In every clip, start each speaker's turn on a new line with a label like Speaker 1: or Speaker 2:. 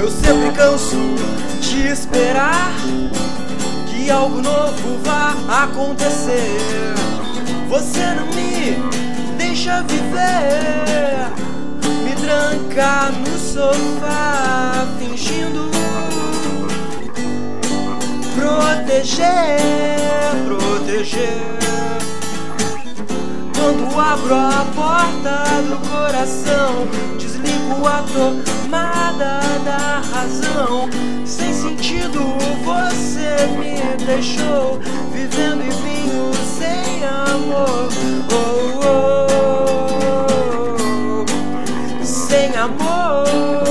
Speaker 1: Eu sempre canso de esperar que algo novo vá acontecer. Você não me deixa viver, me tranca no sofá, fingindo proteger. Quando abro a porta do coração, desligo a tomada da razão. Sem sentido você me deixou, vivendo e vinho sem amor. Sem amor.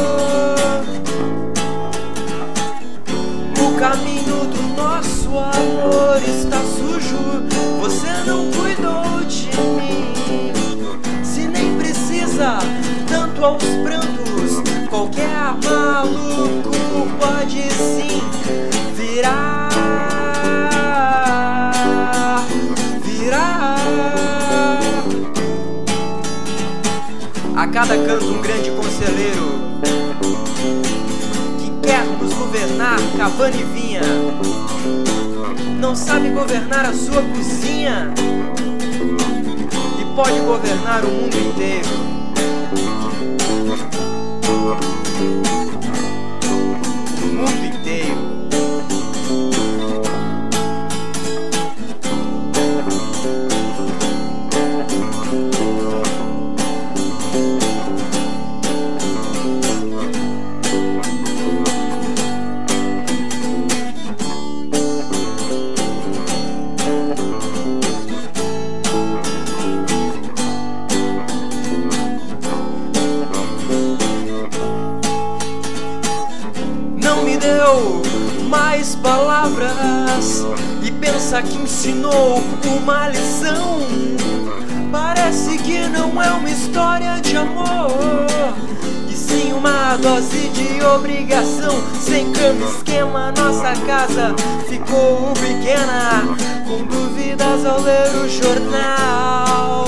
Speaker 1: O caminho do nosso amor está sujo, você não cuidou de mim. Se nem precisa tanto aos prantos, qualquer maluco pode sim virar. A cada canto um grande conselheiro que quer nos governar, cavando e vinha. Não sabe governar a sua cozinha e pode governar o mundo inteiro. O mundo inteiro. Não me deu mais palavras e pensa que ensinou uma lição. Parece que não é uma história de amor, e sim uma dose de obrigação. Sem cama, esquema, nossa casa ficou pequena, com dúvidas ao ler o jornal.